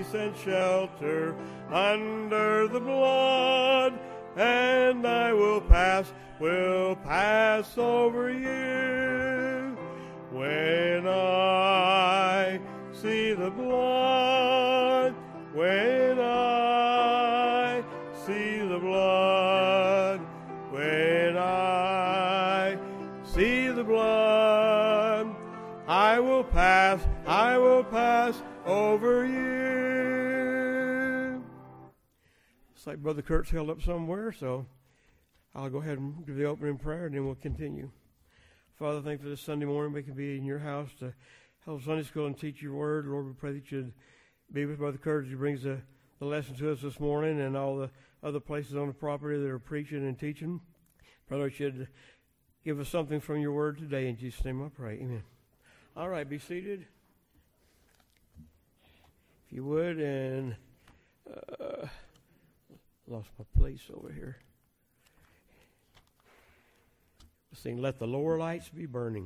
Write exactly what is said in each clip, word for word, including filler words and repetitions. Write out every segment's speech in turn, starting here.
peace and shelter under the blood, and I will pass, will pass over you. When I see the blood, when I see the blood, when I see the blood, I will pass, I will pass over you. It's like Brother Kurt's held up somewhere, so I'll go ahead and give the opening prayer, and then we'll continue. Father, thank you for this Sunday morning. We can be in your house to help Sunday school and teach your word. Lord, we pray that you'd be with Brother Kurt as he brings the, the lesson to us this morning, and all the other places on the property that are preaching and teaching. Brother, you should give us something from your word today. In Jesus' name I pray. Amen. All right, be seated. If you would, and uh, lost my place over here. Sing, let the lower lights be burning.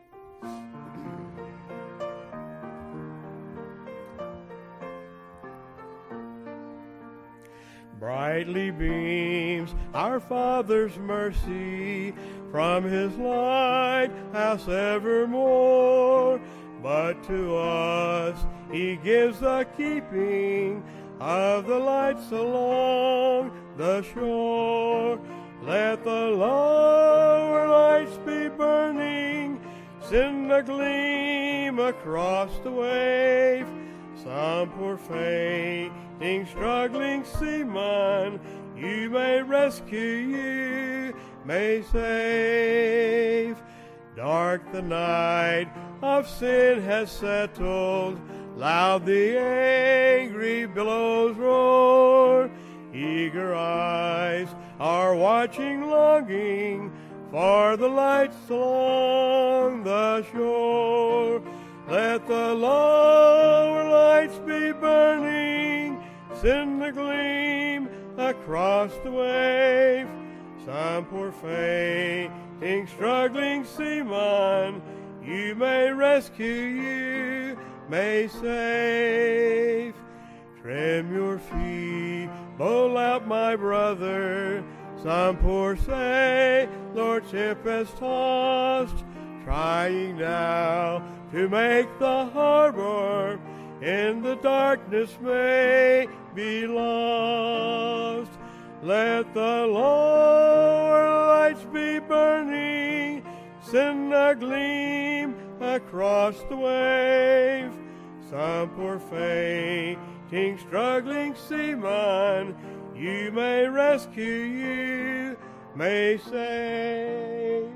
Brightly beams our Father's mercy from his lighthouse evermore. But to us he gives the keeping of the lights along the shore. Let the lower lights be burning, send a gleam across the wave. Some poor fainting, struggling seaman, you may rescue, you may save. Dark the night of sin has settled, loud the angry billows roar. Eager eyes are watching, longing for the lights along the shore. Let the lower lights be burning, send a gleam across the wave. Some poor fainting, struggling seaman, you may rescue, you may save. Trim your feeble lamp, my brother, some poor sailor ship has tossed, trying now to make the harbor in the darkness may be lost. Let the lower lights be burning, send a gleam across the wave. Some poor fainting, struggling seaman, you may rescue, you may save.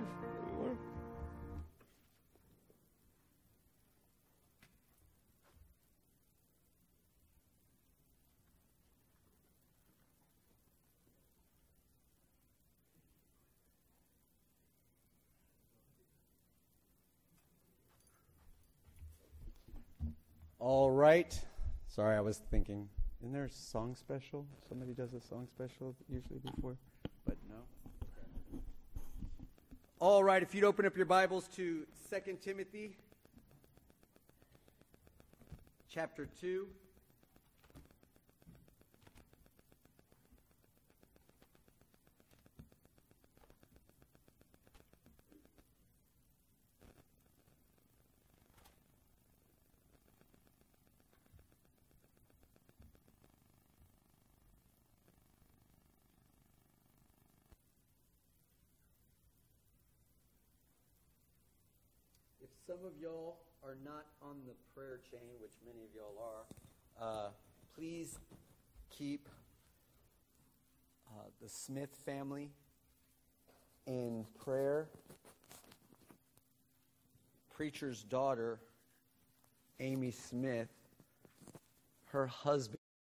All right. Sorry, I was thinking, isn't there a song special? Somebody does a song special usually before, but no. All right, if you'd open up your Bibles to Second Timothy chapter two. Some of y'all are not on the prayer chain, which many of y'all are. Uh, please keep uh, the Smith family in prayer. Preacher's daughter, Amy Smith, her husband.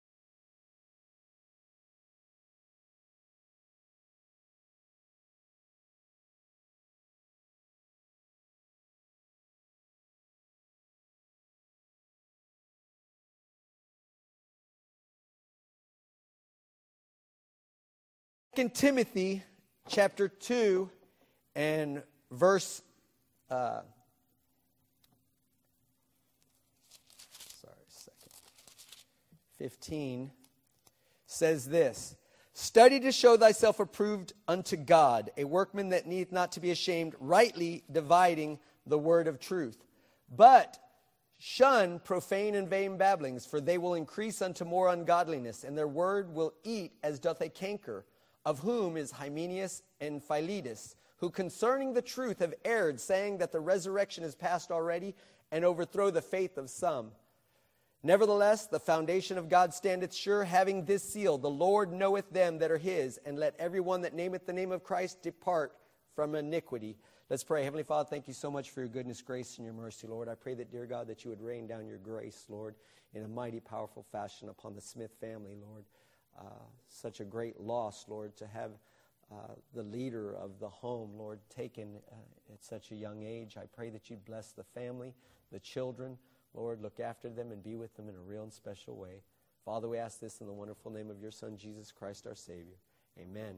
Second Timothy chapter two and verse uh, sorry, second. fifteen says this, study to show thyself approved unto God, a workman that needeth not to be ashamed, rightly dividing the word of truth. But shun profane and vain babblings, for they will increase unto more ungodliness, and their word will eat as doth a canker, of whom is Hymenaeus and Philetus, who concerning the truth have erred, saying that the resurrection is past already, and overthrow the faith of some. Nevertheless, the foundation of God standeth sure, having this seal, the Lord knoweth them that are his, and let every one that nameth the name of Christ depart from iniquity. Let's pray. Heavenly Father, thank you so much for your goodness, grace, and your mercy, Lord. I pray that, dear God, that you would rain down your grace, Lord, in a mighty, powerful fashion upon the Smith family, Lord. Uh, such a great loss, Lord, to have uh, the leader of the home, Lord, taken uh, at such a young age. I pray that you'd bless the family, the children, Lord, look after them and be with them in a real and special way. Father, we ask this in the wonderful name of your Son, Jesus Christ, our Savior. Amen.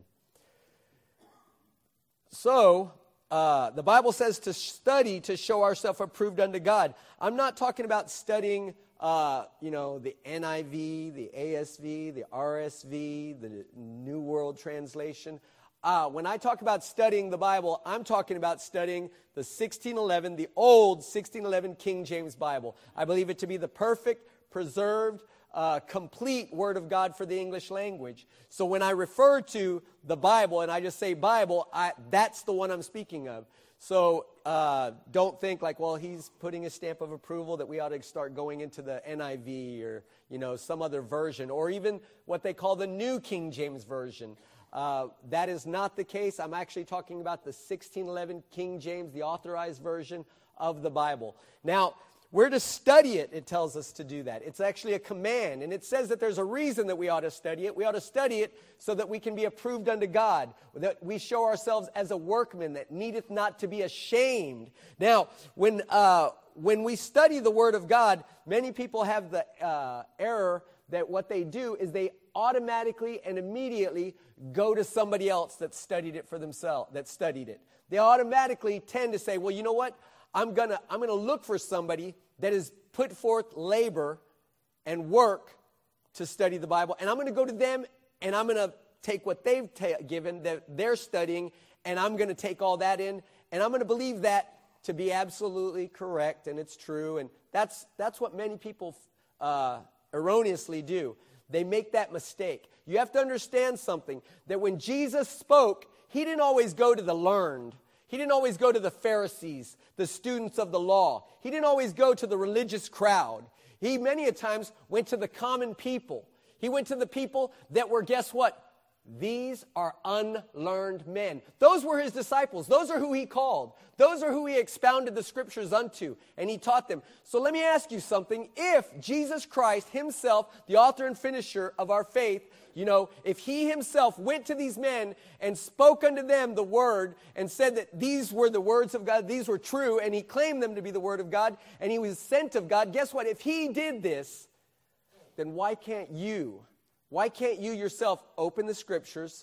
So, Uh, the Bible says to study to show ourselves approved unto God. I'm not talking about studying, uh, you know, the N I V, the A S V, the R S V, the New World Translation. Uh, when I talk about studying the Bible, I'm talking about studying the sixteen eleven, the old sixteen eleven King James Bible. I believe it to be the perfect, preserved, Uh, complete Word of God for the English language. So when I refer to the Bible and I just say Bible, I, that's the one I'm speaking of. So uh, don't think like, well, he's putting a stamp of approval that we ought to start going into the N I V or, you know, some other version, or even what they call the New King James Version. Uh, that is not the case. I'm actually talking about the sixteen eleven King James, the authorized version of the Bible. Now, we're to study it, it tells us to do that. It's actually a command, and it says that there's a reason that we ought to study it. We ought to study it so that we can be approved unto God, that we show ourselves as a workman that needeth not to be ashamed. Now, when uh, when we study the Word of God, many people have the uh, error that what they do is they automatically and immediately go to somebody else that studied it for themselves, that studied it. They automatically tend to say, well, you know what? I'm gonna I'm gonna look for somebody that has put forth labor and work to study the Bible, and I'm gonna go to them, and I'm gonna take what they've ta- given that they're studying, and I'm gonna take all that in, and I'm gonna believe that to be absolutely correct, and it's true, and that's that's what many people uh, erroneously do. They make that mistake. You have to understand something, that when Jesus spoke, he didn't always go to the learned. He didn't always go to the Pharisees, the students of the law. He didn't always go to the religious crowd. He many a times went to the common people. He went to the people that were, guess what? These are unlearned men. Those were his disciples. Those are who he called. Those are who he expounded the scriptures unto, and he taught them. So let me ask you something. If Jesus Christ himself, the author and finisher of our faith, you know, if he himself went to these men and spoke unto them the word and said that these were the words of God, these were true, and he claimed them to be the word of God, and he was sent of God, guess what? If he did this, then why can't you, why can't you yourself open the scriptures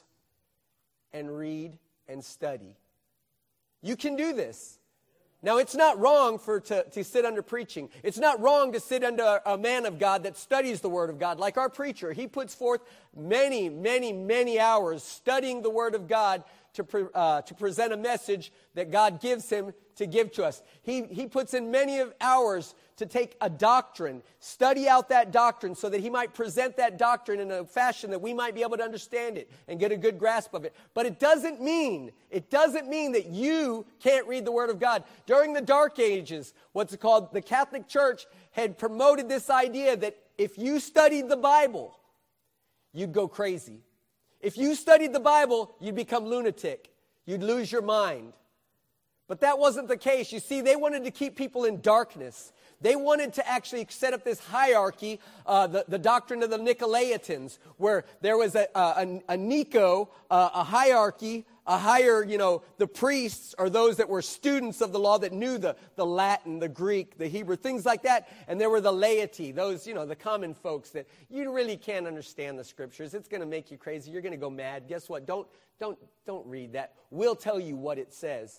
and read and study? You can do this. Now, it's not wrong for to, to sit under preaching. It's not wrong to sit under a man of God that studies the Word of God, like our preacher. He puts forth many, many, many hours studying the Word of God to, pre, uh, to present a message that God gives him to give to us. He, he puts in many of hours to take a doctrine, study out that doctrine so that he might present that doctrine in a fashion that we might be able to understand it and get a good grasp of it. But it doesn't mean, it doesn't mean that you can't read the Word of God. During the Dark Ages, what's it called? The Catholic Church had promoted this idea that if you studied the Bible, you'd go crazy. If you studied the Bible, you'd become lunatic. You'd lose your mind. But that wasn't the case. You see, they wanted to keep people in darkness. They wanted to actually set up this hierarchy, uh, the, the doctrine of the Nicolaitans, where there was a, a, a Nico, uh, a hierarchy, a higher, you know, the priests are those that were students of the law that knew the, the Latin, the Greek, the Hebrew, things like that. And there were the laity, those, you know, the common folks that you really can't understand the scriptures. It's going to make you crazy. You're going to go mad. Guess what? Don't, don't, don't read that. We'll tell you what it says.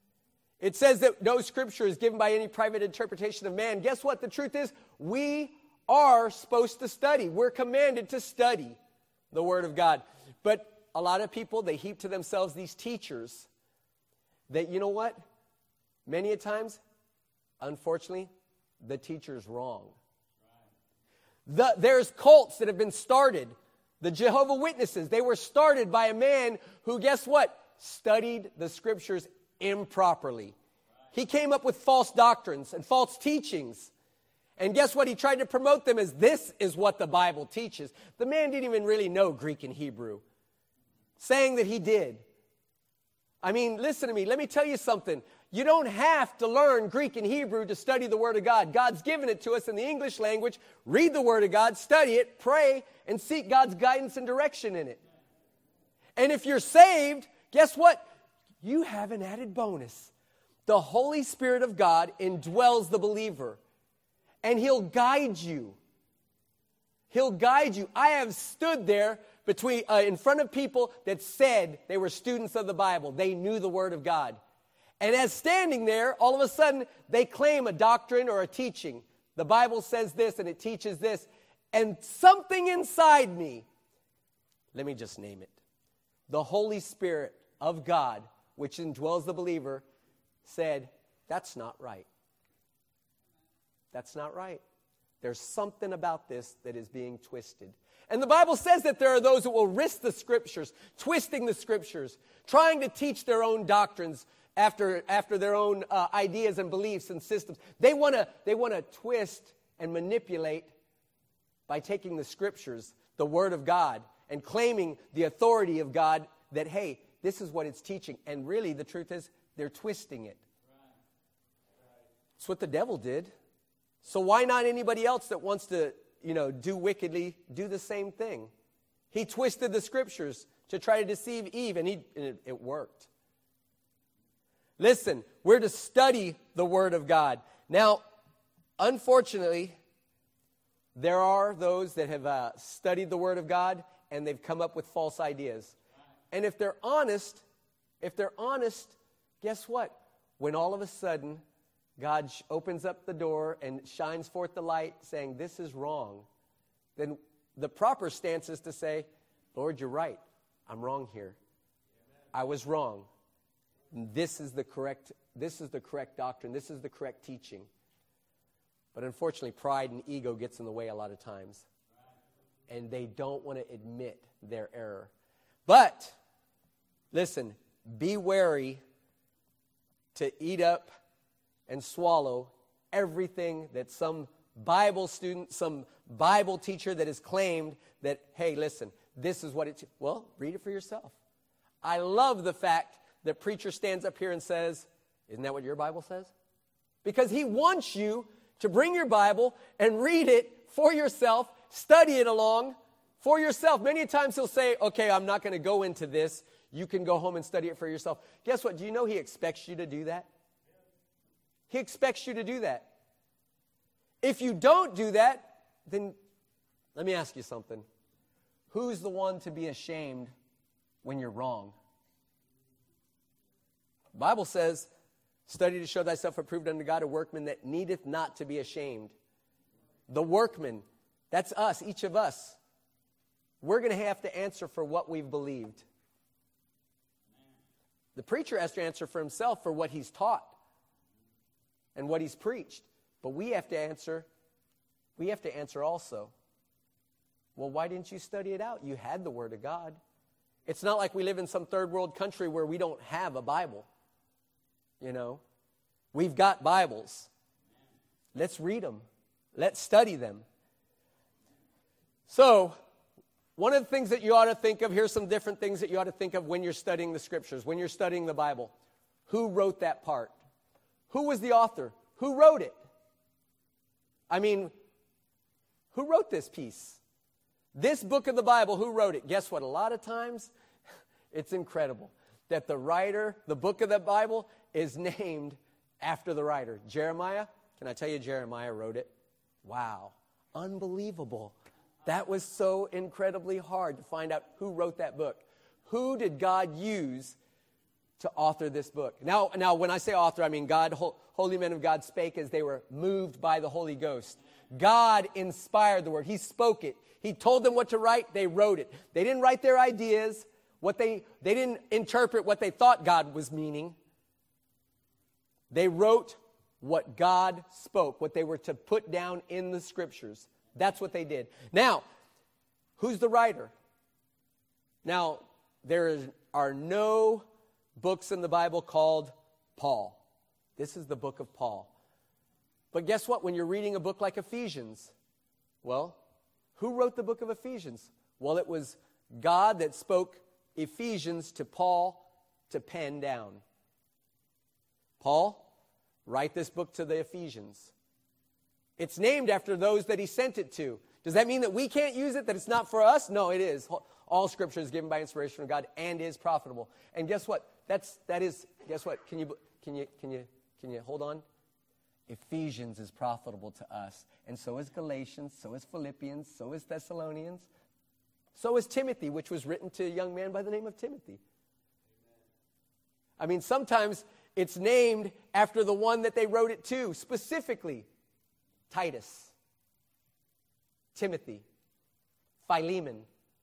It says that no scripture is given by any private interpretation of man. Guess what? The truth is, we are supposed to study. We're commanded to study the Word of God. But a lot of people, they heap to themselves these teachers that, you know what? Many a times, unfortunately, the teacher's wrong. The, there's cults that have been started. The Jehovah Witnesses, they were started by a man who, guess what? Studied the Scriptures improperly. He came up with false doctrines and false teachings. And guess what? He tried to promote them as this is what the Bible teaches. The man didn't even really know Greek and Hebrew, saying that he did. I mean, listen to me. Let me tell you something. You don't have to learn Greek and Hebrew to study the Word of God. God's given it to us in the English language. Read the Word of God, study it, pray, and seek God's guidance and direction in it. And if you're saved, guess what? You have an added bonus. The Holy Spirit of God indwells the believer. And He'll guide you. He'll guide you. I have stood there between uh, in front of people that said they were students of the Bible. They knew the Word of God. And as standing there, all of a sudden, they claim a doctrine or a teaching. The Bible says this and it teaches this. And something inside me, let me just name it. The Holy Spirit of God, which indwells the believer, said, that's not right. That's not right. There's something about this that is being twisted. And the Bible says that there are those who will risk the Scriptures, twisting the Scriptures, trying to teach their own doctrines after, after their own uh, ideas and beliefs and systems. They want to they want to twist and manipulate by taking the Scriptures, the Word of God, and claiming the authority of God that, hey, this is what it's teaching. And really, the truth is, they're twisting it. It's what the devil did. So why not anybody else that wants to, you know, do wickedly, do the same thing? He twisted the Scriptures to try to deceive Eve, and, he, and it, it worked. Listen, we're to study the Word of God. Now, unfortunately, there are those that have uh, studied the Word of God, and they've come up with false ideas. And if they're honest, if they're honest, guess what? When all of a sudden God opens up the door and shines forth the light saying, this is wrong, then the proper stance is to say, Lord, you're right. I'm wrong here. I was wrong. This is the correct, this is the correct doctrine. This is the correct teaching. But unfortunately, pride and ego gets in the way a lot of times. And they don't want to admit their error. But, listen, be wary to eat up and swallow everything that some Bible student, some Bible teacher that has claimed that, hey, listen, this is what it... Well, read it for yourself. I love the fact that preacher stands up here and says, isn't that what your Bible says? Because he wants you to bring your Bible and read it for yourself, study it along for yourself. Many times he'll say, okay, I'm not going to go into this. You can go home and study it for yourself. Guess what? Do you know he expects you to do that? He expects you to do that. If you don't do that, then let me ask you something. Who's the one to be ashamed when you're wrong? The Bible says, study to show thyself approved unto God, a workman that needeth not to be ashamed. The workman, that's us, each of us. We're going to have to answer for what we've believed. The preacher has to answer for himself for what he's taught and what he's preached. But we have to answer, we have to answer also. Well, why didn't you study it out? You had the Word of God. It's not like we live in some third world country where we don't have a Bible. You know, we've got Bibles. Let's read them. Let's study them. So, one of the things that you ought to think of, here's some different things that you ought to think of when you're studying the Scriptures, when you're studying the Bible. Who wrote that part? Who was the author? Who wrote it? I mean, who wrote this piece? This book of the Bible, who wrote it? Guess what? A lot of times, it's incredible that the writer, the book of the Bible, is named after the writer. Jeremiah, can I tell you Jeremiah wrote it? Wow. Unbelievable. That was so incredibly hard to find out who wrote that book. Who did God use to author this book? Now, now when I say author, I mean God, holy men of God spake as they were moved by the Holy Ghost. God inspired the word. He spoke it. He told them what to write. They wrote it. They didn't write their ideas. What they, they didn't interpret what they thought God was meaning. They wrote what God spoke, what they were to put down in the scriptures. That's what they did. Now, who's the writer? Now, there is, are no books in the Bible called Paul. This is the book of Paul. But guess what? When you're reading a book like Ephesians, well, who wrote the book of Ephesians? Well, it was God that spoke Ephesians to Paul to pen down. Paul, write this book to the Ephesians. It's named after those that he sent it to. Does that mean that we can't use it, that it's not for us? No, it is. All Scripture is given by inspiration from God and is profitable. And guess what? That's that is. Guess what? Can you can you can you can you hold on? Ephesians is profitable to us, and so is Galatians, so is Philippians, so is Thessalonians, so is Timothy, which was written to a young man by the name of Timothy. I mean, sometimes it's named after the one that they wrote it to, specifically Titus, Timothy, Philemon.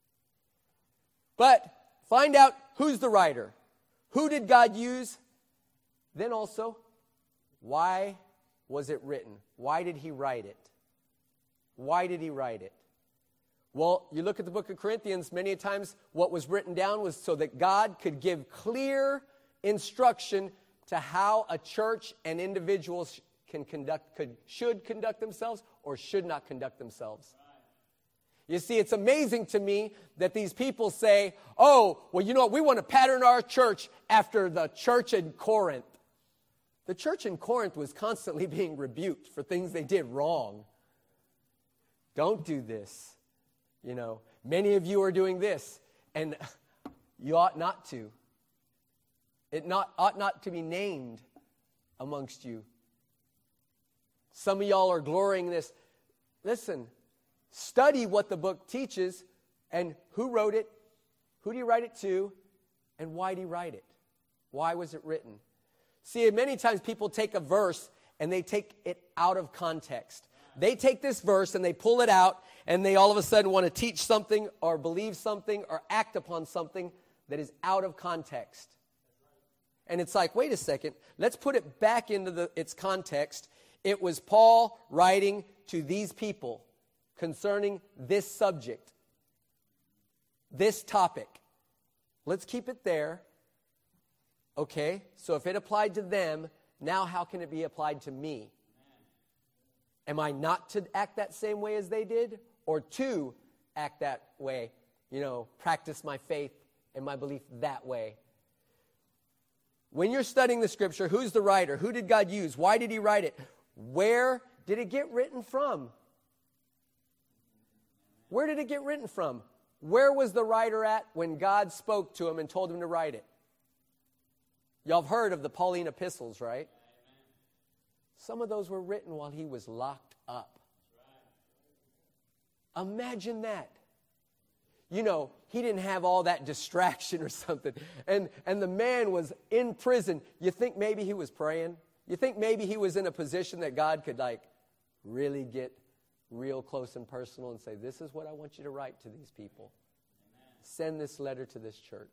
But find out who's the writer. Who did God use? Then also, why was it written? Why did he write it? Why did he write it? Well, you look at the book of Corinthians, many times what was written down was so that God could give clear instruction to how a church and individuals can conduct, could, should conduct themselves or should not conduct themselves. You see, it's amazing to me that these people say, oh, well, you know what, we want to pattern our church after the church in Corinth. The church in Corinth was constantly being rebuked for things they did wrong. Don't do this. You know, many of you are doing this, and you ought not to. It not, ought not to be named amongst you. Some of y'all are glorying in this. Listen, study what the book teaches and who wrote it, who did he write it to, and why did he write it? Why was it written? See, many times people take a verse and they take it out of context. They take this verse and they pull it out and they all of a sudden want to teach something or believe something or act upon something that is out of context. And it's like, wait a second, let's put it back into the, its context. It was Paul writing to these people concerning this subject, this topic. Let's keep it there. Okay, so if it applied to them, now how can it be applied to me? Am I not to act that same way as they did? Or to act that way, you know, practice my faith and my belief that way? When you're studying the Scripture, who's the writer? Who did God use? Why did he write it? Where did it get written from? Where did it get written from? Where was the writer at when God spoke to him and told him to write it? Y'all have heard of the Pauline epistles, right? Some of those were written while he was locked up. Imagine that. You know, he didn't have all that distraction or something. And, and the man was in prison. You think maybe he was praying? You think maybe he was in a position that God could, like, really get real close and personal and say, this is what I want you to write to these people. Amen. Send this letter to this church.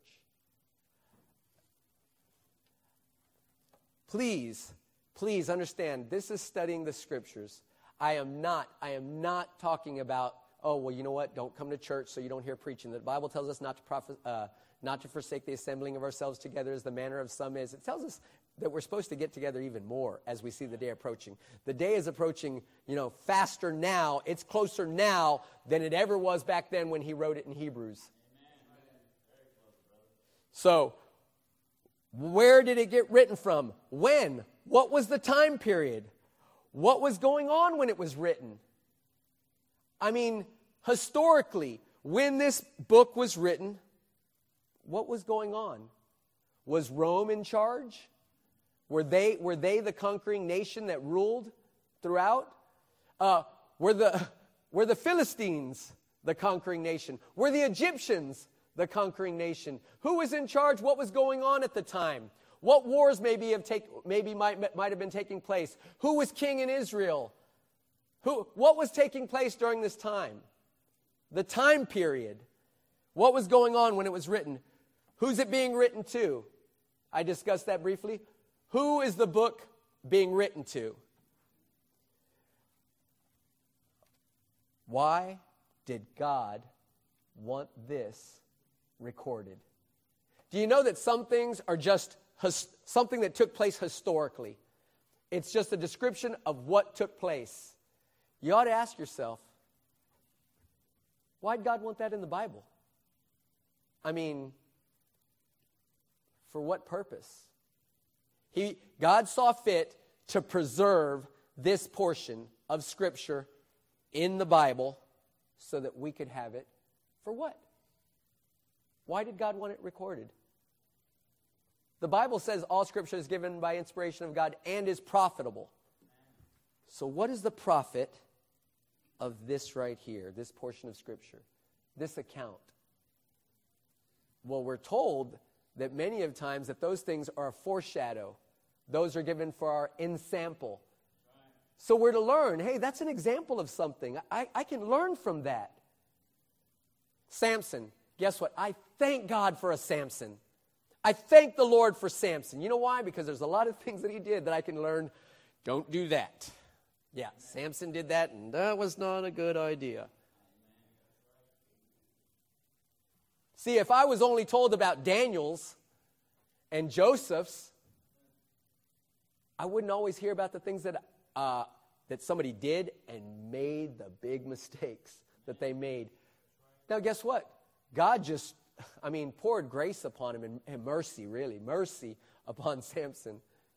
Please, please understand, this is studying the Scriptures. I am not, I am not talking about, oh, well, you know what, don't come to church so you don't hear preaching. The Bible tells us not to prophet, uh, not to forsake the assembling of ourselves together as the manner of some is. It tells us that we're supposed to get together even more as we see the day approaching. The day is approaching, you know, faster now. It's closer now than it ever was back then when he wrote it in Hebrews. Amen. So, where did it get written from? When? What was the time period? What was going on when it was written? I mean, historically, when this book was written, what was going on? Was Rome in charge? Were they, were they the conquering nation that ruled throughout? Uh, were the, were the Philistines the conquering nation? Were the Egyptians the conquering nation? Who was in charge? What was going on at the time? What wars maybe have take, maybe might, might have been taking place? Who was king in Israel? Who, what was taking place during this time? The time period. What was going on when it was written? Who's it being written to? I discussed that briefly. Who is the book being written to? Why did God want this recorded? Do you know that some things are just his, something that took place historically? It's just a description of what took place. You ought to ask yourself, why did God want that in the Bible? I mean, for what purpose? He, God saw fit to preserve this portion of Scripture in the Bible so that we could have it for what? Why did God want it recorded? The Bible says all Scripture is given by inspiration of God and is profitable. So what is the profit of this right here, this portion of Scripture, this account? Well, we're told that many of times that those things are a foreshadow. Those are given for our ensample. So we're to learn, hey, that's an example of something. I, I can learn from that. Samson, guess what? I thank God for a Samson. I thank the Lord for Samson. You know why? Because there's a lot of things that he did that I can learn. Don't do that. Yeah, Samson did that, and that was not a good idea. See, if I was only told about Daniel's and Joseph's, I wouldn't always hear about the things that uh, that somebody did and made the big mistakes that they made. Now, guess what? God just, I mean, poured grace upon him and, and mercy, really, mercy upon Samson.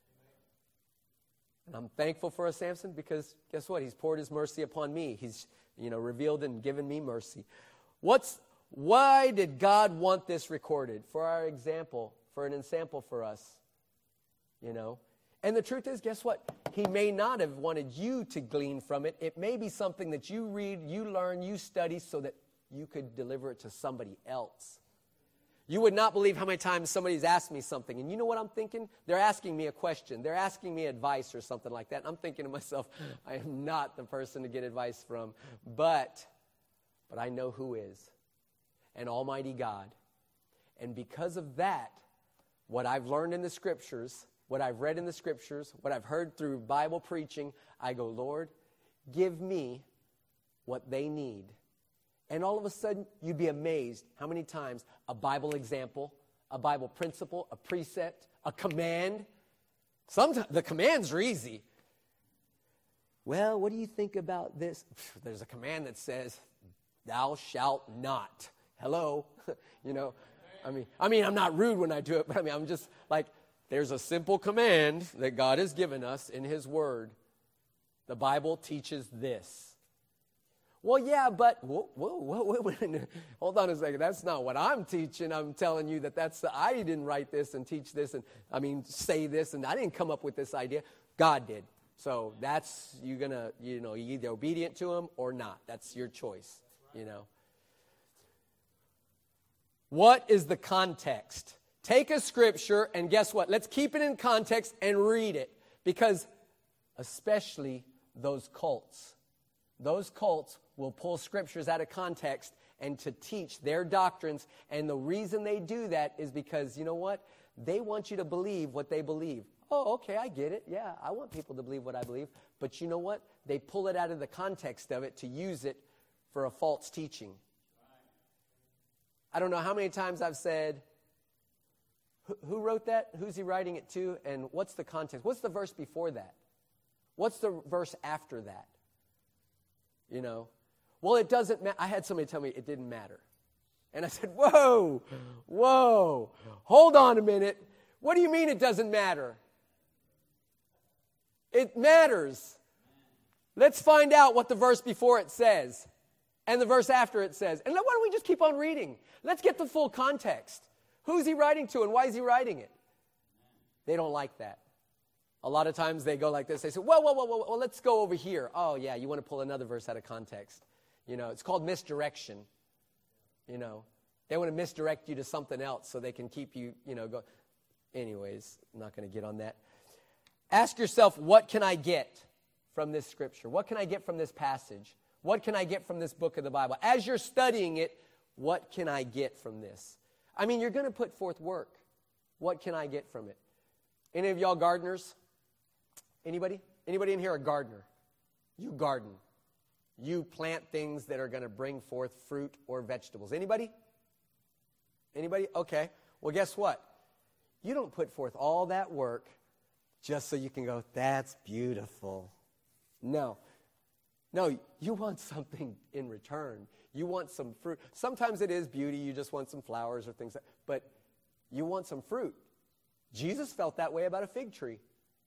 And I'm thankful for a Samson because guess what? He's poured his mercy upon me. He's, you know, revealed and given me mercy. What's Why did God want this recorded? For our example, for an example for us, you know. And the truth is, guess what? He may not have wanted you to glean from it. It may be something that you read, you learn, you study so that you could deliver it to somebody else. You would not believe how many times somebody's asked me something. And you know what I'm thinking? They're asking me a question. They're asking me advice or something like that. And I'm thinking to myself, I am not the person to get advice from. But, but I know who is. And Almighty God. And because of that, what I've learned in the Scriptures, what I've read in the Scriptures, what I've heard through Bible preaching, I go, Lord, give me what they need. And all of a sudden, you'd be amazed how many times a Bible example, a Bible principle, a precept, a command. Sometimes the commands are easy. Well, what do you think about this? There's a command that says, thou shalt not. Hello, you know, I mean, I mean, I'm not rude when I do it, but I mean, I'm just like, there's a simple command that God has given us in His Word. The Bible teaches this. Well, yeah, but, whoa, whoa, whoa, whoa, whoa. Hold on a second. That's not what I'm teaching. I'm telling you that that's, the, I didn't write this and teach this and, I mean, say this, and I didn't come up with this idea. God did. So that's, you're going to, you know, you're either obedient to Him or not. That's your choice, you know. What is the context? Take a scripture and guess what? Let's keep it in context and read it. Because especially those cults. Those cults will pull scriptures out of context and to teach their doctrines. And the reason they do that is because, you know what? They want you to believe what they believe. Oh, okay, I get it. Yeah, I want people to believe what I believe. But you know what? They pull it out of the context of it to use it for a false teaching. I don't know how many times I've said, who wrote that? Who's he writing it to? And what's the context? What's the verse before that? What's the verse after that? You know? Well, it doesn't matter. I had somebody tell me it didn't matter. And I said, whoa, whoa, hold on a minute. What do you mean it doesn't matter? It matters. Let's find out what the verse before it says and the verse after it says. And why don't we just keep on reading? Let's get the full context. Who's he writing to and why is he writing it? They don't like that. A lot of times they go like this. They say, whoa, whoa, whoa, whoa, whoa, let's go over here. Oh, yeah, you want to pull another verse out of context. You know, it's called misdirection. You know, they want to misdirect you to something else so they can keep you, you know, go. Anyways, I'm not going to get on that. Ask yourself, what can I get from this scripture? What can I get from this passage? What can I get from this book of the Bible? As you're studying it, what can I get from this? I mean, you're going to put forth work. What can I get from it? Any of y'all gardeners? Anybody? Anybody in here a gardener? You garden. You plant things that are going to bring forth fruit or vegetables. Anybody? Anybody? Okay. Well, guess what? You don't put forth all that work just so you can go, that's beautiful. No. No, you want something in return. You want some fruit. Sometimes it is beauty. You just want some flowers or things like that. But you want some fruit. Jesus felt that way about a fig tree.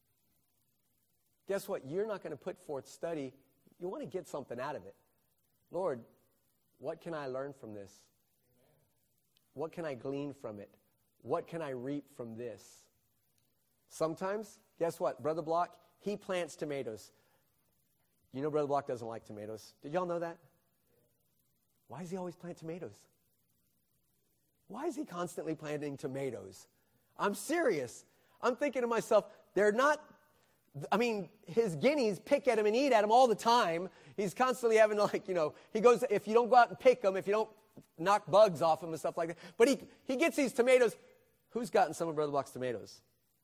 Guess what? You're not going to put forth study. You want to get something out of it. Lord, what can I learn from this? What can I glean from it? What can I reap from this? Sometimes, guess what? Brother Block, he plants tomatoes. You know Brother Block doesn't like tomatoes. Did y'all know that? Why does he always plant tomatoes? Why is he constantly planting tomatoes? I'm serious. I'm thinking to myself, they're not, I mean, his guineas pick at him and eat at him all the time. He's constantly having like, you know, he goes, if you don't go out and pick them, if you don't knock bugs off him and stuff like that. But he, he gets these tomatoes. Who's gotten some of Brother Block's tomatoes?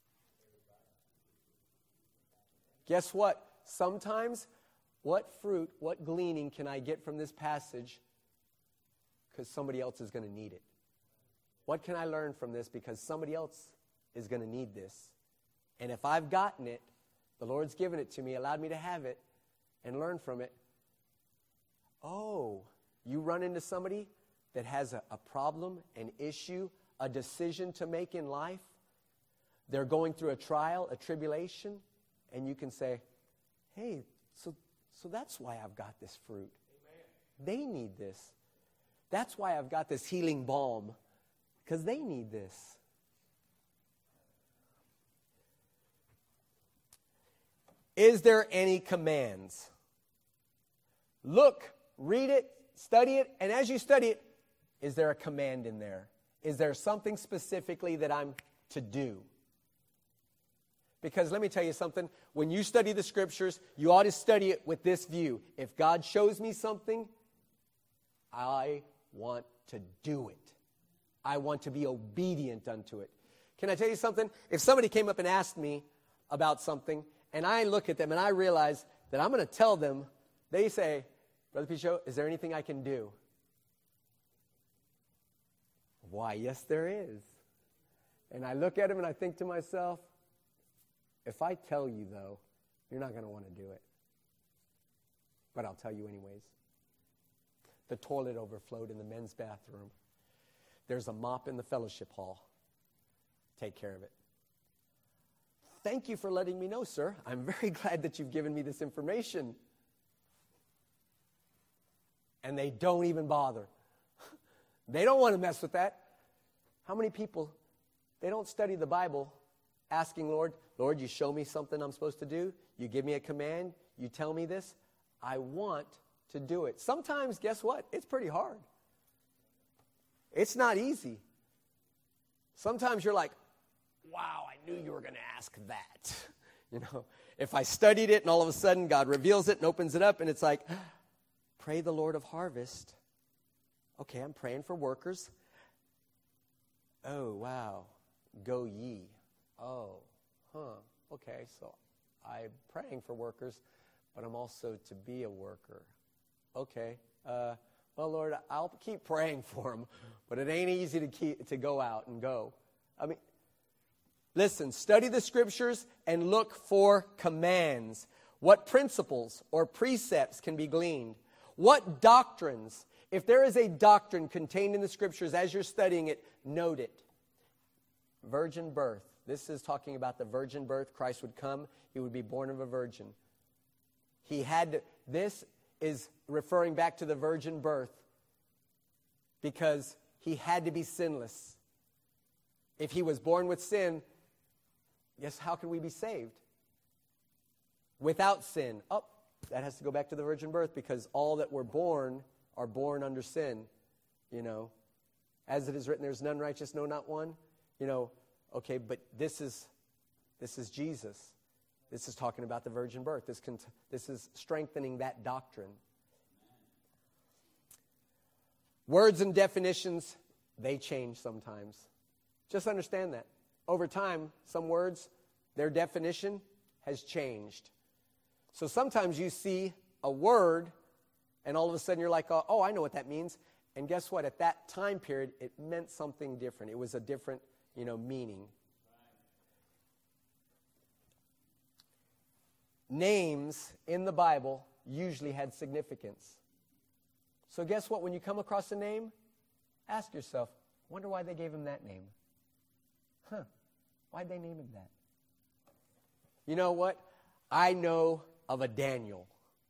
Guess what? Sometimes, what fruit, what gleaning can I get from this passage? Because somebody else is going to need it. What can I learn from this? Because somebody else is going to need this. And if I've gotten it, the Lord's given it to me, allowed me to have it, and learn from it. Oh, you run into somebody that has a, a problem, an issue, a decision to make in life. They're going through a trial, a tribulation, and you can say, hey, so, so that's why I've got this fruit. Amen. They need this. That's why I've got this healing balm, because they need this. Is there any commands? Look, read it, study it, and as you study it, is there a command in there? Is there something specifically that I'm to do? Because let me tell you something, when you study the scriptures, you ought to study it with this view. If God shows me something, I want to do it. I want to be obedient unto it. Can I tell you something? If somebody came up and asked me about something, and I look at them and I realize that I'm going to tell them, they say, Brother Pichot, is there anything I can do? Why, yes, there is. And I look at them and I think to myself, if I tell you, though, you're not going to want to do it. But I'll tell you anyways. The toilet overflowed in the men's bathroom. There's a mop in the fellowship hall. Take care of it. Thank you for letting me know, sir. I'm very glad that you've given me this information. And they don't even bother. They don't want to mess with that. How many people, they don't study the Bible asking, Lord, Lord, you show me something I'm supposed to do. You give me a command. You tell me this. I want to do it. Sometimes, guess what? It's pretty hard. It's not easy. Sometimes you're like, wow, I knew you were going to ask that. You know, if I studied it and all of a sudden God reveals it and opens it up and it's like, pray the Lord of harvest. Okay, I'm praying for workers. Oh, wow. Go ye. Oh, huh. Okay, so I'm praying for workers, but I'm also to be a worker. Okay. Uh, well, Lord, I'll keep praying for them, but it ain't easy to keep, to go out and go. I mean, listen, study the scriptures and look for commands. What principles or precepts can be gleaned? What doctrines? If there is a doctrine contained in the scriptures as you're studying it, note it. Virgin birth. This is talking about the virgin birth. Christ would come. He would be born of a virgin. He had to, this is referring back to the virgin birth because he had to be sinless. If he was born with sin, guess how can we be saved? Without sin. Oh, that has to go back to the virgin birth because all that were born are born under sin. You know, as it is written, there's none righteous, no, not one. You know, okay, but this is this is Jesus. This is talking about the virgin birth. This, can, this is strengthening that doctrine. Words and definitions, they change sometimes. Just understand that. Over time, some words, their definition has changed. So sometimes you see a word, and all of a sudden you're like, oh, I know what that means. And guess what? At that time period, it meant something different. It was a different, you know, meaning. Names in the Bible usually had significance. So guess what? When you come across a name, ask yourself, wonder why they gave him that name. Huh, why'd they name him that? You know what? I know of a Daniel.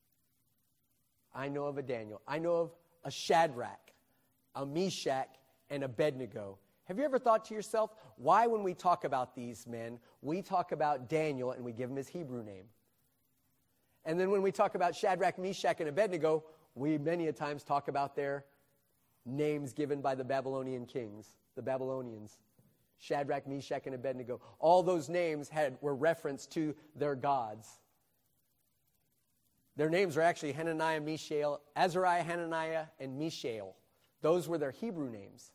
I know of a Daniel. I know of a Shadrach, a Meshach, and Abednego. Have you ever thought to yourself, why when we talk about these men, we talk about Daniel and we give him his Hebrew name? And then when we talk about Shadrach, Meshach, and Abednego, we many a times talk about their names given by the Babylonian kings, the Babylonians. Shadrach, Meshach, and Abednego. All those names had were referenced to their gods. Their names are actually Hananiah, Mishael, Azariah, Hananiah, and Mishael. Those were their Hebrew names.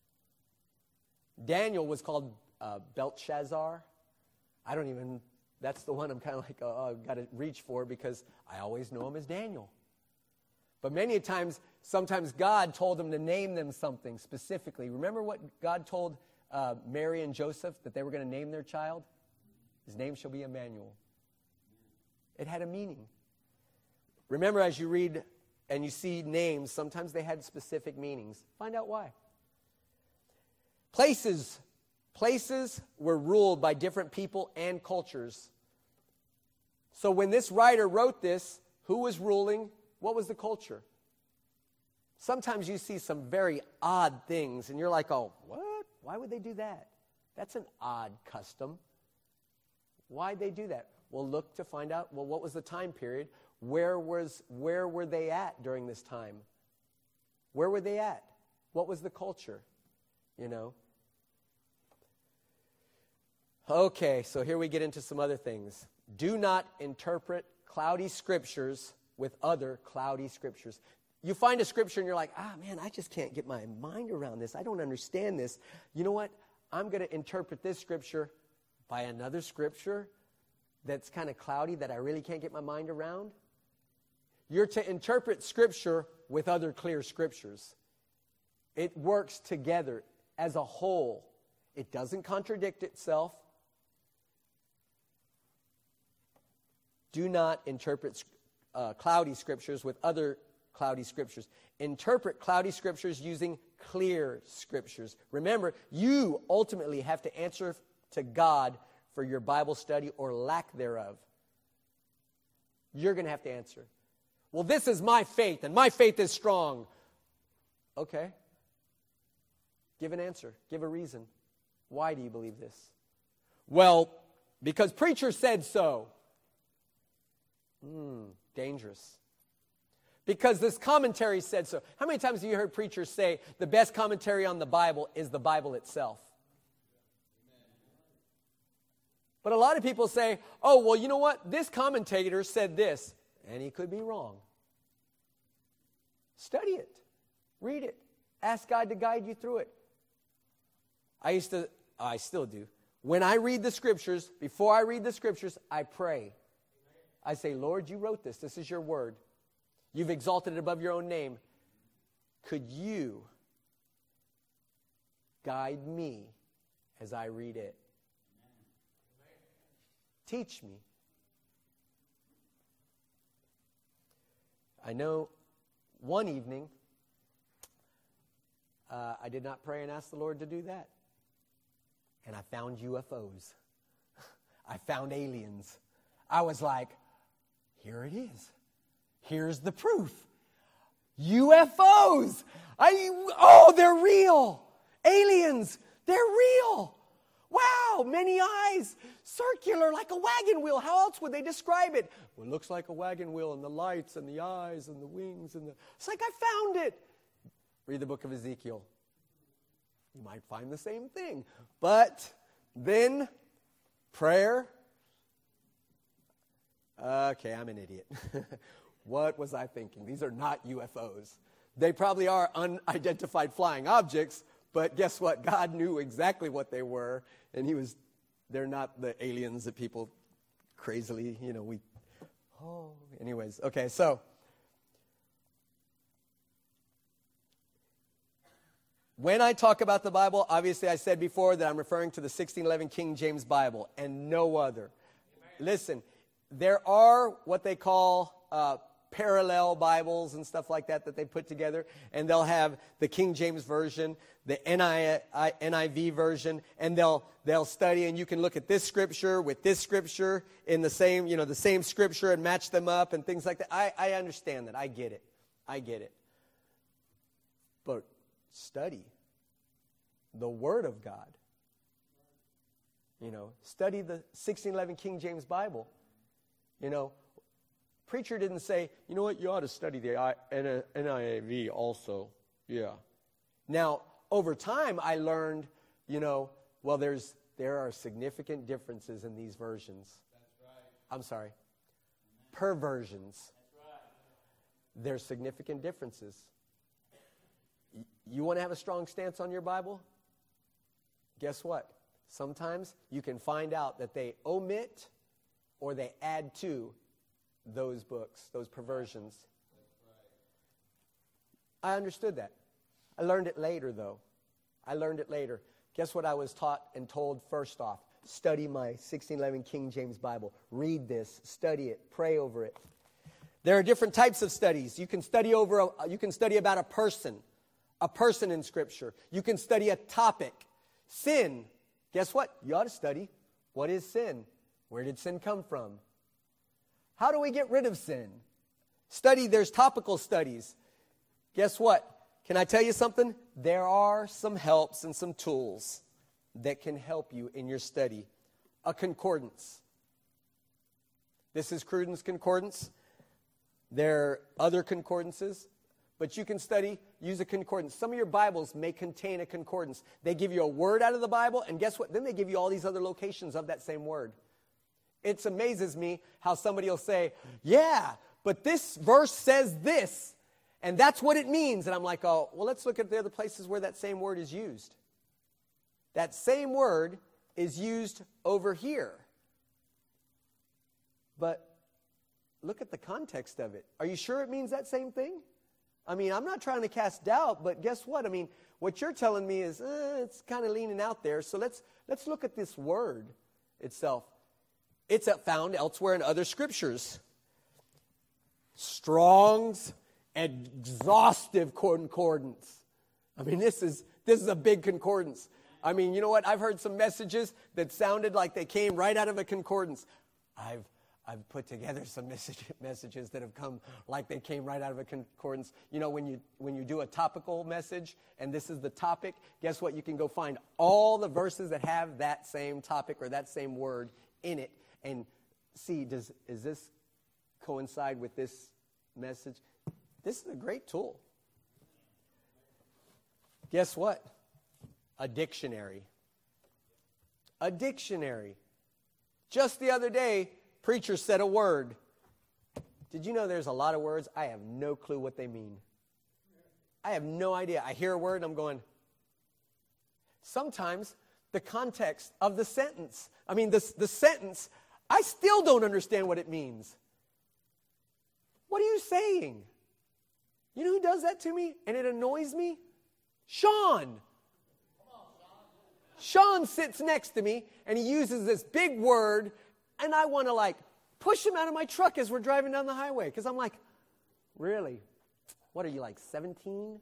Daniel was called uh, Belshazzar. I don't even, that's the one I'm kind of like, oh, I've got to reach for because I always know him as Daniel. But many times, sometimes God told them to name them something specifically. Remember what God told uh, Mary and Joseph that they were going to name their child? His name shall be Emmanuel. It had a meaning. Remember, as you read and you see names, sometimes they had specific meanings. Find out why. Places. Places were ruled by different people and cultures. So when this writer wrote this, who was ruling? What was the culture? Sometimes you see some very odd things, and you're like, oh, what? Why would they do that? That's an odd custom. Why'd they do that? Well, look to find out, well, what was the time period? Where was where were they at during this time? Where were they at? What was the culture? You know? Okay, so here we get into some other things. Do not interpret cloudy scriptures with other cloudy scriptures. You find a scripture and you're like, ah, man, I just can't get my mind around this. I don't understand this. You know what? I'm going to interpret this scripture by another scripture that's kind of cloudy that I really can't get my mind around. You're to interpret scripture with other clear scriptures. It works together as a whole. It doesn't contradict itself. Do not interpret uh, cloudy scriptures with other cloudy scriptures. Interpret cloudy scriptures using clear scriptures. Remember, you ultimately have to answer to God for your Bible study or lack thereof. You're going to have to answer. Well, this is my faith, and my faith is strong. Okay. Give an answer. Give a reason. Why do you believe this? Well, because preacher said so. Hmm, dangerous. Because this commentary said so. How many times have you heard preachers say the best commentary on the Bible is the Bible itself? But a lot of people say, oh, well, you know what? This commentator said this, and he could be wrong. Study it. Read it. Ask God to guide you through it. I used to, I still do. When I read the scriptures, before I read the scriptures, I pray. I say, Lord, you wrote this. This is your word. You've exalted it above your own name. Could you guide me as I read it? Teach me. I know one evening, uh, I did not pray and ask the Lord to do that. And I found U F Os. I found aliens. I was like, here it is. Here's the proof. U F Os. I, oh, they're real. Aliens, they're real. Wow, many eyes, circular like a wagon wheel. How else would they describe it? Well, it looks like a wagon wheel, and the lights and the eyes and the wings. and the. It's like I found it. Read the book of Ezekiel. You might find the same thing. But then prayer. Okay, I'm an idiot. What was I thinking? These are not U F Os. They probably are unidentified flying objects, but guess what? God knew exactly what they were, and he was, they're not the aliens that people crazily, you know, we, oh, anyways. Okay, so, when I talk about the Bible, obviously I said before that I'm referring to the sixteen eleven King James Bible and no other. Listen, there are what they call uh, parallel Bibles and stuff like that that they put together, and they'll have the King James Version, the N I V version, and they'll they'll study, and you can look at this scripture with this scripture in the same, you know, the same scripture and match them up and things like that. I, I understand that. I get it. I get it. But study the Word of God. You know, study the sixteen eleven King James Bible. You know, preacher didn't say, you know what, you ought to study the N I V also. Yeah. Now, over time, I learned, you know, well, there's there are significant differences in these versions. That's right. I'm sorry. Perversions. That's right. There's significant differences. Y- you want to have a strong stance on your Bible? Guess what? Sometimes you can find out that they omit or they add to those books, those perversions. I understood that. I learned it later, though. I learned it later. Guess what I was taught and told first off? Study my sixteen eleven King James Bible. Read this, study it, pray over it. There are different types of studies. You can study over. A, you can study about a person, a person in Scripture. You can study a topic, sin. Guess what? You ought to study. What is sin? Where did sin come from? How do we get rid of sin? Study, there's topical studies. Guess what? Can I tell you something? There are some helps and some tools that can help you in your study. A concordance. This is Cruden's Concordance. There are other concordances, but you can study, use a concordance. Some of your Bibles may contain a concordance. They give you a word out of the Bible, and guess what? Then they give you all these other locations of that same word. It amazes me how somebody will say, yeah, but this verse says this, and that's what it means. And I'm like, oh, well, let's look at the other places where that same word is used. That same word is used over here. But look at the context of it. Are you sure it means that same thing? I mean, I'm not trying to cast doubt, but guess what? I mean, what you're telling me is eh, it's kind of leaning out there. So let's let's look at this word itself. It's found elsewhere in other scriptures. Strong's exhaustive concordance. I mean, this is this is a big concordance. I mean, you know what? I've heard some messages that sounded like they came right out of a concordance. I've I've put together some message, messages that have come like they came right out of a concordance. You know, when you when you do a topical message and this is the topic, guess what? You can go find all the verses that have that same topic or that same word in it and see, does is this coincide with this message? This is a great tool. Guess what? A dictionary. A dictionary. Just the other day, preacher said a word. Did you know there's a lot of words? I have no clue what they mean. I have no idea. I hear a word and I'm going. Sometimes the context of the sentence, I mean the, the sentence, I still don't understand what it means. What are you saying? You know who does that to me? And it annoys me? Sean. Sean sits next to me and he uses this big word. And I want to, like, push him out of my truck as we're driving down the highway. Because I'm like, really? What are you, like, seventeen?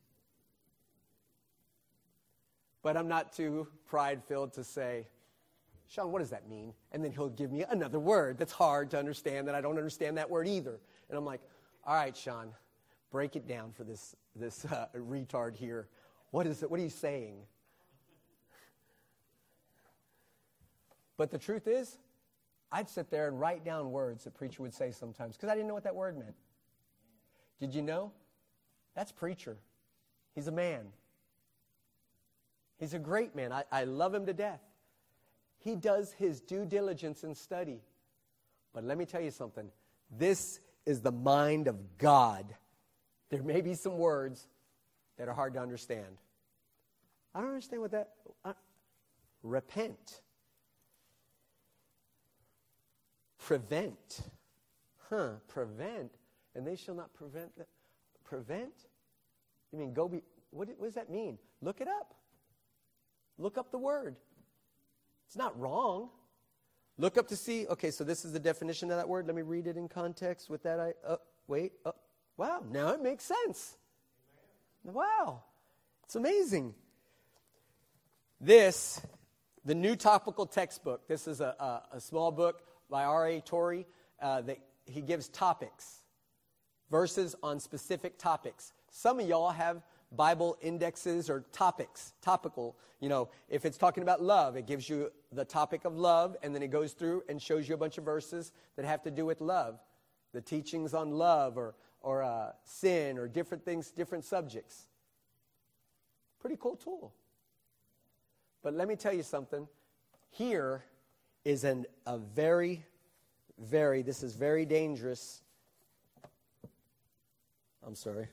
But I'm not too pride-filled to say, Sean, what does that mean? And then he'll give me another word that's hard to understand, that I don't understand that word either. And I'm like, all right, Sean, break it down for this, this uh, retard here. What is it? What are you saying? But the truth is, I'd sit there and write down words that preacher would say sometimes because I didn't know what that word meant. Did you know? That's preacher. He's a man. He's a great man. I, I love him to death. He does his due diligence and study. But let me tell you something. This is the mind of God. There may be some words that are hard to understand. I don't understand what that... Uh, repent. Prevent. Huh, prevent. And they shall not prevent... The, prevent? You mean go be... What, what does that mean? Look it up. Look up the word. It's not wrong. Look up to see, okay, so this is the definition of that word. Let me read it in context with that. I uh, Wait, uh, wow, now it makes sense. Wow, it's amazing. This, the New Topical Textbook, this is a, a, a small book by R A Torrey uh, that he gives topics, verses on specific topics. Some of y'all have Bible indexes or topics, topical. You know, if it's talking about love, it gives you the topic of love, and then it goes through and shows you a bunch of verses that have to do with love. The teachings on love or, or uh, sin or different things, different subjects. Pretty cool tool. But let me tell you something. Here is an, a very, very, this is very dangerous. I'm sorry.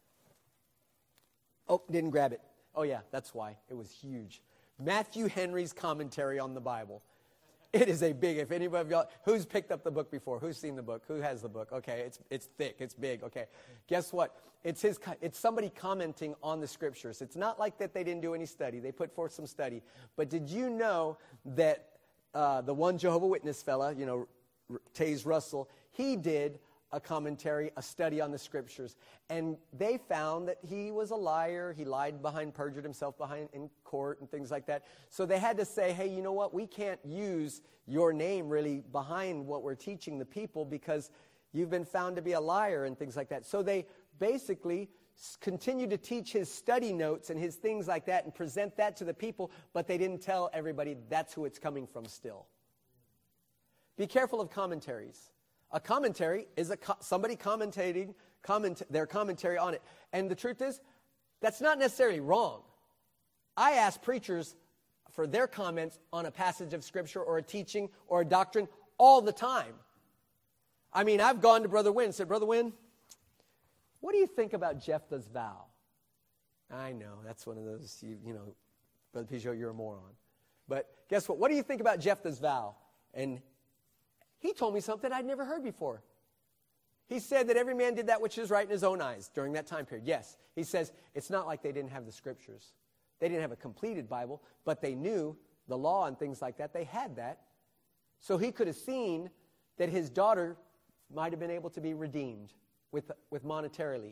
Oh, didn't grab it. Oh, yeah, that's why. It was huge. Matthew Henry's commentary on the Bible. It is a big, if anybody of y'all, who's picked up the book before? Who's seen the book? Who has the book? Okay, it's it's thick, it's big, okay. Guess what? It's his. It's somebody commenting on the scriptures. It's not like that they didn't do any study. They put forth some study. But did you know that uh, the one Jehovah's Witness fella, you know, R- Taze Russell, he did a commentary, a study on the scriptures. And they found that he was a liar. He lied behind, perjured himself behind in court and things like that. So they had to say, hey, you know what? We can't use your name really behind what we're teaching the people because you've been found to be a liar and things like that. So they basically continue to teach his study notes and his things like that and present that to the people, but they didn't tell everybody that's who it's coming from still. Be careful of commentaries. A commentary is a co- somebody commentating comment, their commentary on it. And the truth is, that's not necessarily wrong. I ask preachers for their comments on a passage of Scripture or a teaching or a doctrine all the time. I mean, I've gone to Brother Wynn and said, Brother Wynn, what do you think about Jephthah's vow? I know, that's one of those, you, you know, Brother Peugeot, you're a moron. But guess what? What do you think about Jephthah's vow? And he told me something I'd never heard before. He said that every man did that which is right in his own eyes during that time period. Yes, he says it's not like they didn't have the scriptures. They didn't have a completed Bible, but they knew the law and things like that. They had that. So he could have seen that his daughter might have been able to be redeemed with, with monetarily.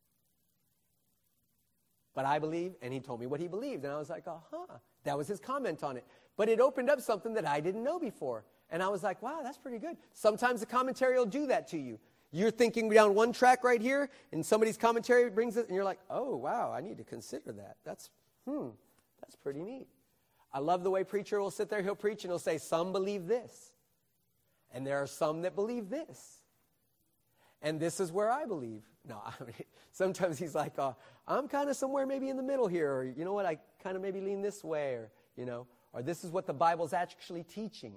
But I believe, and he told me what he believed, and I was like, uh-huh. That was his comment on it. But it opened up something that I didn't know before. And I was like, wow, that's pretty good. Sometimes the commentary will do that to you. You're thinking down one track right here, and somebody's commentary brings it, and you're like, oh, wow, I need to consider that. That's, hmm, that's pretty neat. I love the way preacher will sit there, he'll preach, and he'll say, some believe this. And there are some that believe this. And this is where I believe. No, I mean, sometimes he's like, oh, I'm kind of somewhere maybe in the middle here, or you know what, I kind of maybe lean this way, or, you know, or this is what the Bible's actually teaching.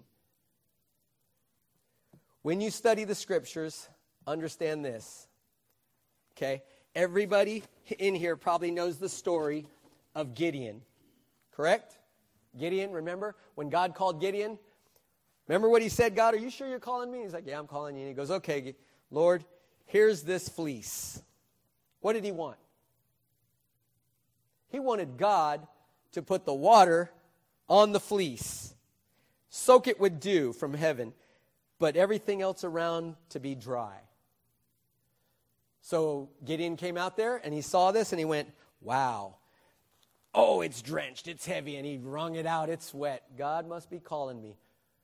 When you study the scriptures, understand this, okay? Everybody in here probably knows the story of Gideon, correct? Gideon, remember when God called Gideon? Remember what he said, God, are you sure you're calling me? He's like, yeah, I'm calling you. And he goes, okay, Lord, here's this fleece. What did he want? He wanted God to put the water on the fleece, soak it with dew from heaven, but everything else around to be dry. So Gideon came out there, and he saw this, and he went, wow. Oh, it's drenched, it's heavy, and he wrung it out, it's wet. God must be calling me.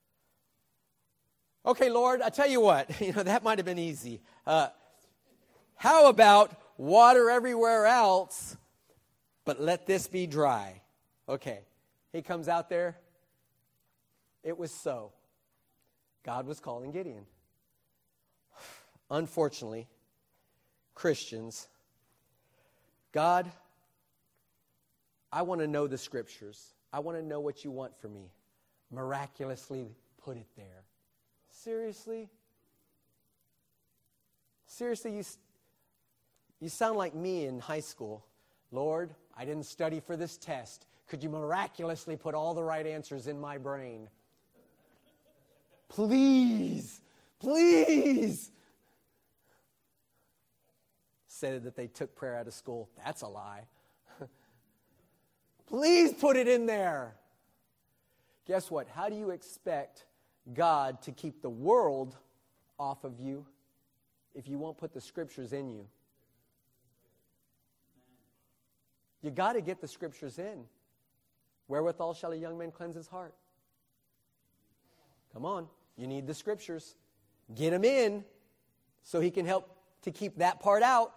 Okay, Lord, I tell you what, you know, that might have been easy. Uh, how about water everywhere else, but let this be dry? Okay, he comes out there. It was so. God was calling Gideon. Unfortunately, Christians, God, I want to know the scriptures. I want to know what you want for me. Miraculously put it there. Seriously? Seriously, you, you sound like me in high school. Lord, I didn't study for this test. Could you miraculously put all the right answers in my brain? Please, please. Said that they took prayer out of school. That's a lie. Please put it in there. Guess what? How do you expect God to keep the world off of you if you won't put the scriptures in you? You got to get the scriptures in. Wherewithal shall a young man cleanse his heart? Come on. You need the scriptures. Get them in so he can help to keep that part out.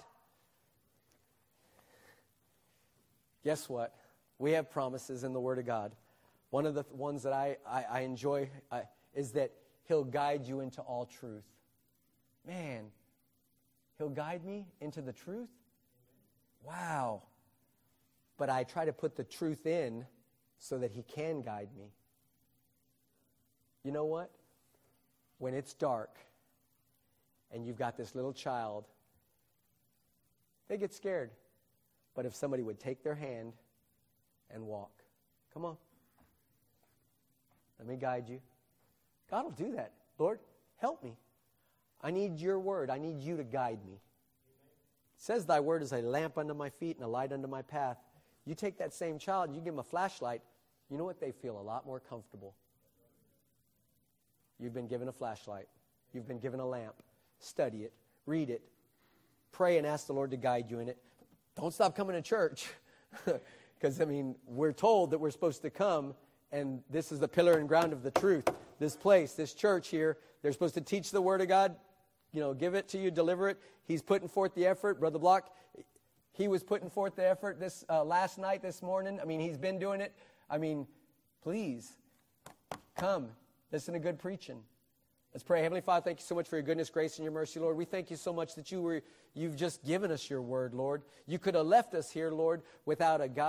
Guess what? We have promises in the Word of God. One of the th- ones that I, I, I enjoy uh, is that He'll guide you into all truth. Man, He'll guide me into the truth? Wow. But I try to put the truth in so that He can guide me. You know what? When it's dark and you've got this little child, they get scared. But if somebody would take their hand and walk, come on. Let me guide you. God will do that. Lord, help me. I need your word. I need you to guide me. It says thy word is a lamp unto my feet and a light unto my path. You take that same child and you give them a flashlight, you know what? They feel a lot more comfortable. You've been given a flashlight. You've been given a lamp. Study it. Read it. Pray and ask the Lord to guide you in it. Don't stop coming to church. Because, I mean, we're told that we're supposed to come, and this is the pillar and ground of the truth. This place, this church here, they're supposed to teach the Word of God, you know, give it to you, deliver it. He's putting forth the effort. Brother Block, he was putting forth the effort this uh, last night, this morning. I mean, he's been doing it. I mean, please, come. Listen to good preaching. Let's pray. Heavenly Father, thank you so much for your goodness, grace, and your mercy, Lord. We thank you so much that you were, you've just given us your word, Lord. You could have left us here, Lord, without a God.